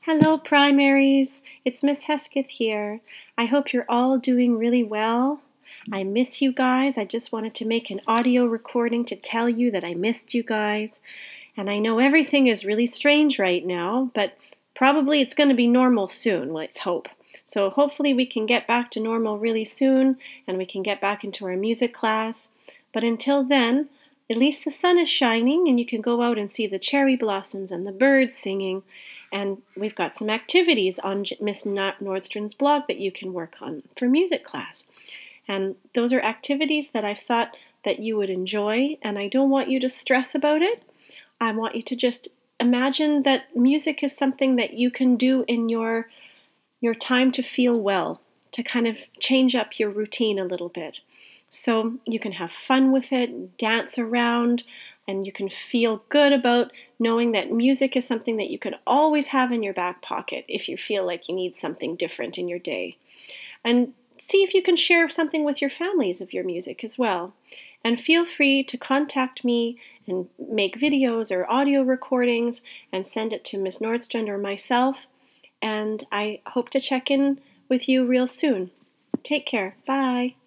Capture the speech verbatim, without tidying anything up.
Hello, primaries. It's Miss Hesketh here. I hope you're all doing really well. I miss you guys. I just wanted to make an audio recording to tell you that I missed you guys. And I know everything is really strange right now, but probably it's going to be normal soon, let's hope. So hopefully we can get back to normal really soon and we can get back into our music class. But until then, at least the sun is shining and you can go out and see the cherry blossoms and the birds singing. And we've got some activities on Miss Nordstrand's blog that you can work on for music class. And those are activities that I thought that you would enjoy, and I don't want you to stress about it. I want you to just imagine that music is something that you can do in your, your time to feel well, to kind of change up your routine a little bit. So you can have fun with it, dance around, and you can feel good about knowing that music is something that you can always have in your back pocket if you feel like you need something different in your day. And see if you can share something with your families of your music as well. And feel free to contact me and make videos or audio recordings and send it to Miss Nordstrand or myself. And I hope to check in with you real soon. Take care. Bye.